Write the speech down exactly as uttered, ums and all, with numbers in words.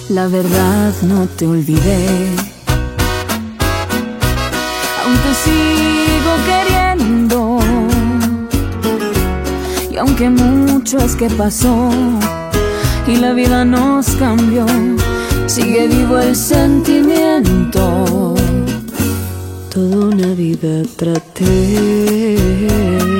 La verdad no te olvidé, aún te sigo queriendo, y aunque mucho es que pasó y la vida nos cambió, sigue vivo el sentimiento. Toda una vida traté